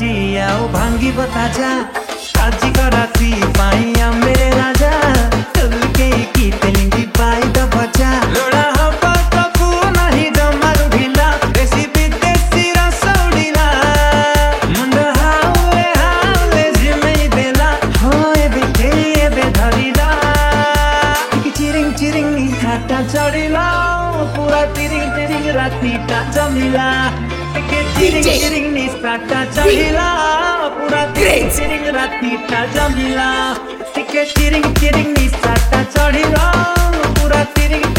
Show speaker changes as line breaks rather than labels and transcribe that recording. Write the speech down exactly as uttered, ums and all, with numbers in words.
party आओ भांगी बताजा काजी कराती पाई आ मेरे राजा चल के की तेलिंगी पाई द बजा लोड़ा हवा तबु नहीं जमारू ढीला देसी विदेशी रसौड़ीला मुंड हाउले हाउले जिमेई देला होए बेटे बे धरीला चिरिंग चिरिंग खाटा चढ़ीला पूरा तिरिंग तिरिंग राती का जमीला चिरिंग चिरिंग निस्ताटा चढ़ीला पूरा तिरिंग तिरिंग राती का जमीला चिरिंग चिरिंग निस्ताटा चढ़ीला पूरा तिरिंग